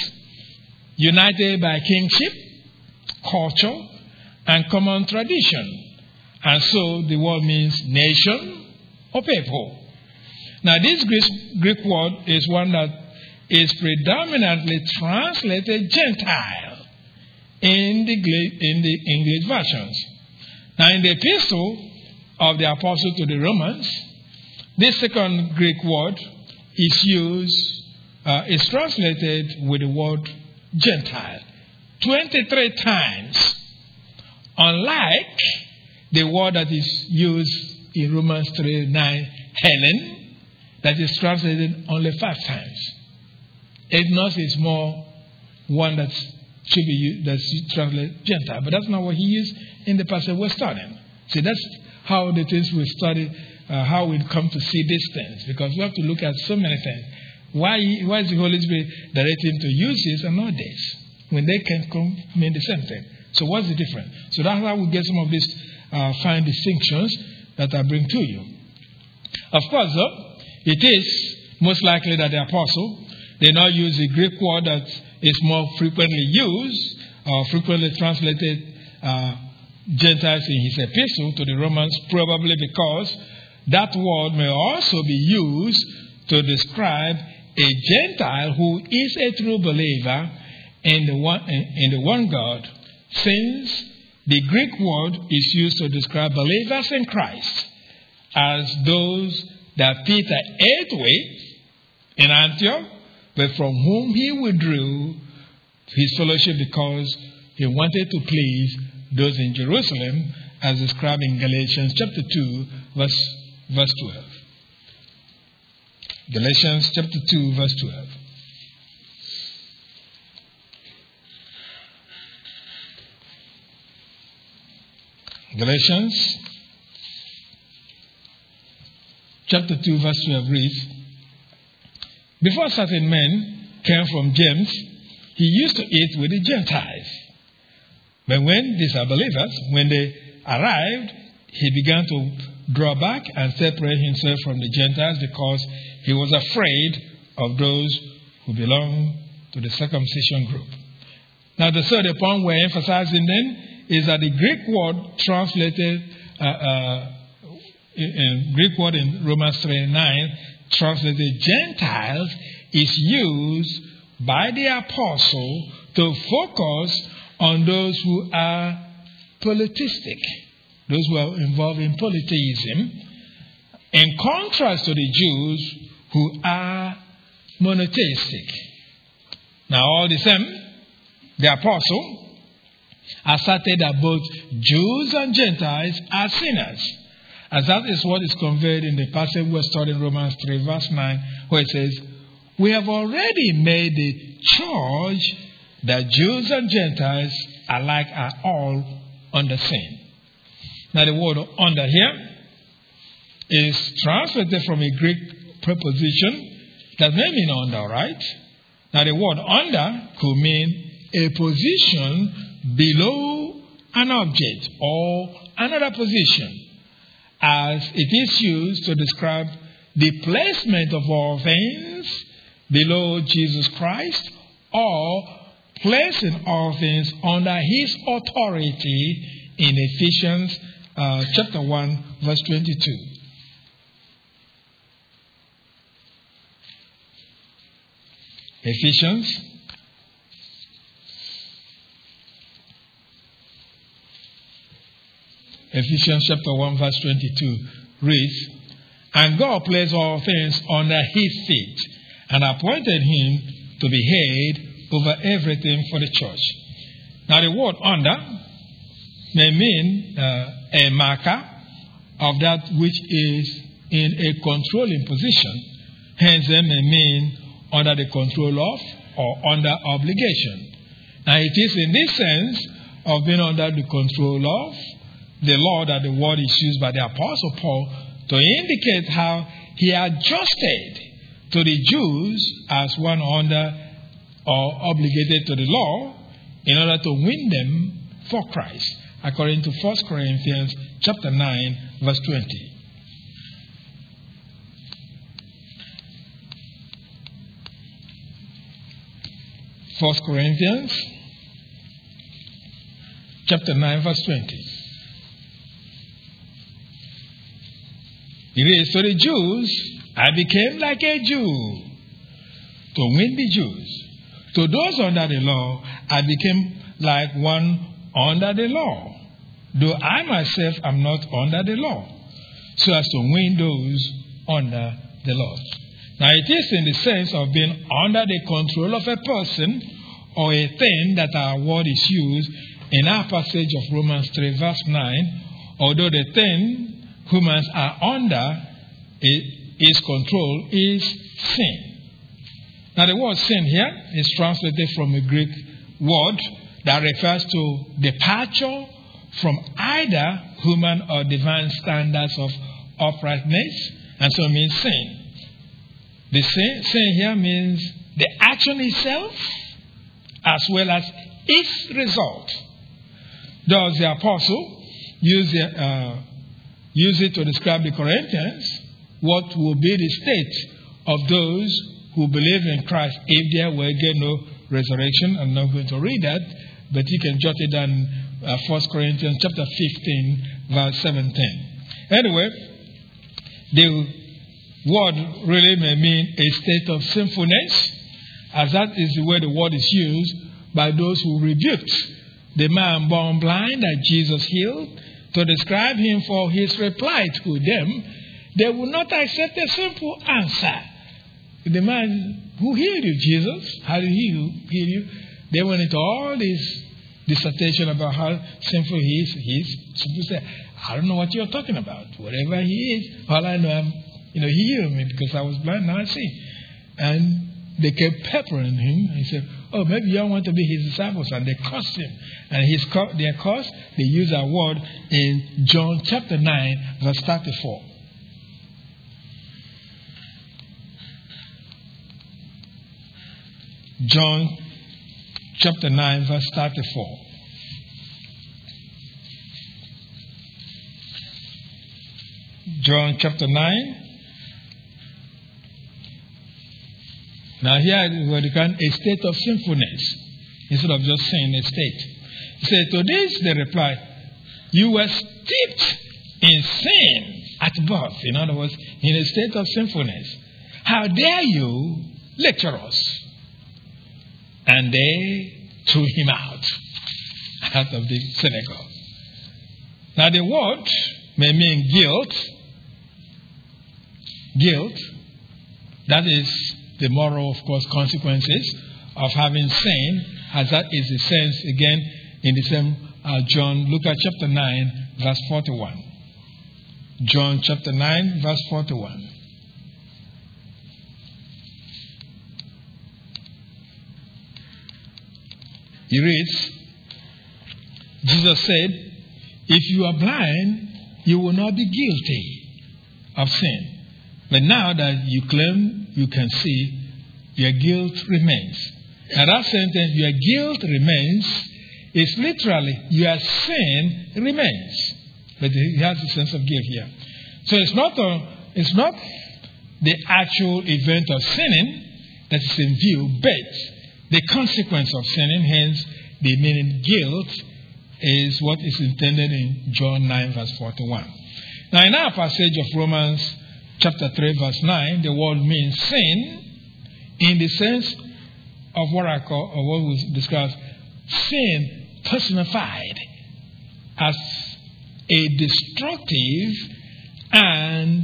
united by kinship, culture, and common tradition. And so the word means nation or people. Now this Greek, Greek word is one that is predominantly translated Gentile in the, in the English versions. Now in the epistle of the apostle to the Romans, this second Greek word is used, uh, is translated with the word Gentile twenty-three times, unlike the word that is used in Romans three nine, Helen, that is translated only five times. Ethnos is more one that should be used, that's translated Gentile, but that's not what he used in the passage we're studying. See, that's how the things we study, uh, how we come to see these things, because we have to look at so many things. Why, why is the Holy Spirit directing to use this and not this, when they can come mean the same thing? So what's the difference? So that's how we get some of these uh, fine distinctions that I bring to you. Of course, though, it is most likely that the apostle did not use the Greek word that is more frequently used or frequently translated uh, Gentiles in his epistle to the Romans, probably because that word may also be used to describe a Gentile who is a true believer in the one, in the one God, since the Greek word is used to describe believers in Christ as those that Peter ate with in Antioch, but from whom he withdrew his fellowship because he wanted to please those in Jerusalem, as described in Galatians chapter two, verse, verse twelve. Galatians chapter two, verse twelve. Galatians chapter two, verse twelve reads, before certain men came from James, he used to eat with the Gentiles. But when these are believers, when they arrived, he began to draw back and separate himself from the Gentiles because he was afraid of those who belong to the circumcision group. Now the third point we're emphasizing then is that the Greek word translated, uh, uh, in, in Greek word in Romans three nine, translated Gentiles, is used by the apostle to focus on those who are polytheistic, those who are involved in polytheism, in contrast to the Jews who are monotheistic. Now, all the same, the apostle asserted that both Jews and Gentiles are sinners, as that is what is conveyed in the passage we're studying, Romans three, verse nine, where it says, we have already made the charge that Jews and Gentiles alike are all under sin. Now the word under here is translated from a Greek preposition that may mean under, right? Now the word under could mean a position below an object or another position, as it is used to describe the placement of all things below Jesus Christ, or placing all things under his authority in Ephesians uh, chapter one, verse twenty-two. Ephesians Ephesians chapter one, verse twenty-two reads, "And God placed all things under his feet, and appointed him to be head over everything for the church." Now the word under may mean uh, a marker of that which is in a controlling position. Hence, it may mean under the control of or under obligation. Now it is in this sense of being under the control of the law that the word is used by the Apostle Paul to indicate how he adjusted to the Jews as one under or obligated to the law in order to win them for Christ, according to First Corinthians chapter nine, verse twenty. First Corinthians chapter nine, verse twenty. It is, "To the Jews, I became like a Jew to win the Jews. To those under the law, I became like one under the law, though I myself am not under the law, so as to win those under the law." Now, it is in the sense of being under the control of a person or a thing that our word is used in our passage of Romans three, verse nine, although the thing humans are under his control is sin. Now the word sin here is translated from a Greek word that refers to departure from either human or divine standards of uprightness, and so it means sin. The sin, sin here means the action itself as well as its result. Thus the apostle used the uh, use it to describe the Corinthians, what will be the state of those who believe in Christ if there were again no resurrection. I'm not going to read that, but you can jot it down, uh, First Corinthians chapter fifteen, verse seventeen. Anyway, the word really may mean a state of sinfulness, as that is the way the word is used by those who rebuked the man born blind that Jesus healed, to describe him for his reply to them. They will not accept a simple answer. The man who healed you, Jesus, how did he heal you? They went into all this dissertation about how sinful he is. He's supposed to say, "I don't know what you're talking about. Whatever he is, all I know, I'm, you know, he healed me because I was blind, now I see." And they kept peppering him. He said, "Oh, maybe you don't want to be his disciples." And they cursed him. And his their curse, they use a word in John chapter nine, verse thirty-four. John chapter nine, verse thirty-four. John chapter nine. Now here we become a state of sinfulness instead of just saying a state. He said, "To this they replied, you were steeped in sin at birth." In other words, in a state of sinfulness. "How dare you lecture us?" And they threw him out, out of the synagogue. Now the word may mean guilt. Guilt. That is the moral, of course, consequences of having sinned, as that is the sense, again, in the same uh, John, look at chapter nine, verse forty-one. John chapter nine, verse forty-one. He reads, Jesus said, "If you are blind, you will not be guilty of sin. But now that you claim you can see, your guilt remains. Now that sentence, your guilt remains, is literally your sin remains. But he has a sense of guilt here. So it's not a, it's not the actual event of sinning that is in view, but the consequence of sinning, hence the meaning guilt, is what is intended in John nine verse forty-one. Now in our passage of Romans chapter three verse nine, the word means sin in the sense of what I call, or what we discuss, sin personified as a destructive and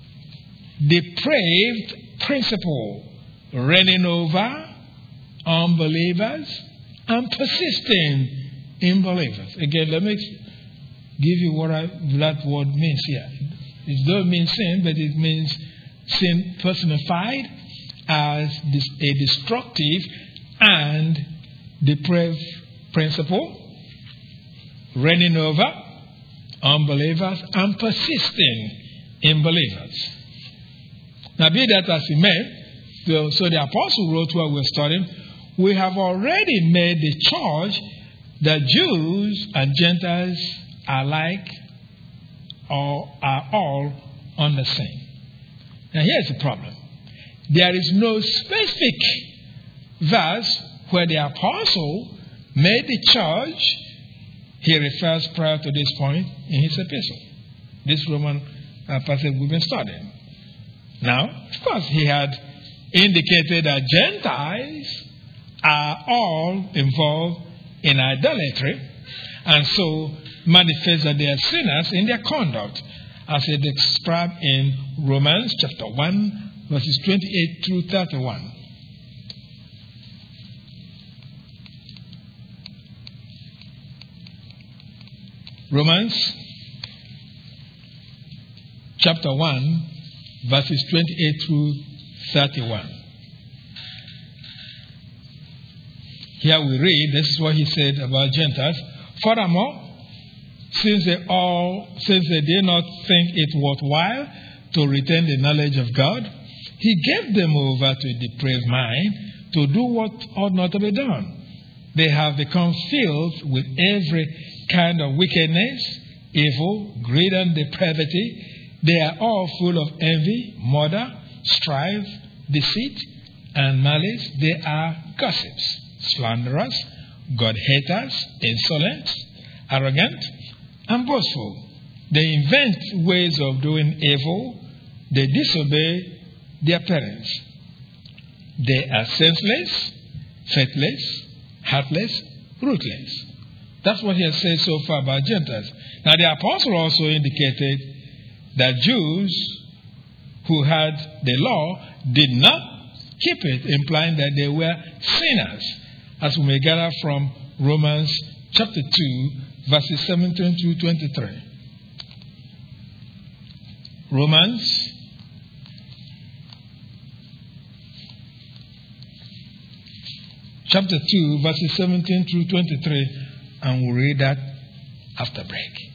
depraved principle reigning over unbelievers and persisting in believers. Again, let me give you what I, that word means here. It doesn't mean sin, but it means sin personified as this, a destructive and depraved principle reigning over unbelievers and persisting in believers. Now, be that as it may, so, so the apostle wrote what we're studying, we have already made the charge that Jews and Gentiles are like or are all on the same. Now, here's the problem. There is no specific verse where the apostle made the charge he refers prior to this point in his epistle. This Roman uh, passage we've been studying. Now, of course, he had indicated that Gentiles are all involved in idolatry, and so manifest that they are sinners in their conduct, as it is described in Romans chapter one, verses twenty-eight through thirty-one. Romans chapter one, verses twenty-eight through thirty-one. Here we read, this is what he said about Gentiles. Furthermore, since they all, since they did not think it worthwhile to retain the knowledge of God, he gave them over to a depraved mind to do what ought not to be done. They have become filled with every kind of wickedness, evil, greed, and depravity. They are all full of envy, murder, strife, deceit, and malice. They are gossips, slanderers, God-haters, insolent, arrogant, and boastful. They invent ways of doing evil. They disobey their parents. They are senseless, faithless, heartless, ruthless. That's what he has said so far about Gentiles. Now, the apostle also indicated that Jews who had the law did not keep it, implying that they were sinners, as we may gather from Romans chapter two, verses seventeen through twenty-three. Romans chapter two, verses seventeen through twenty-three, and we'll read that after break.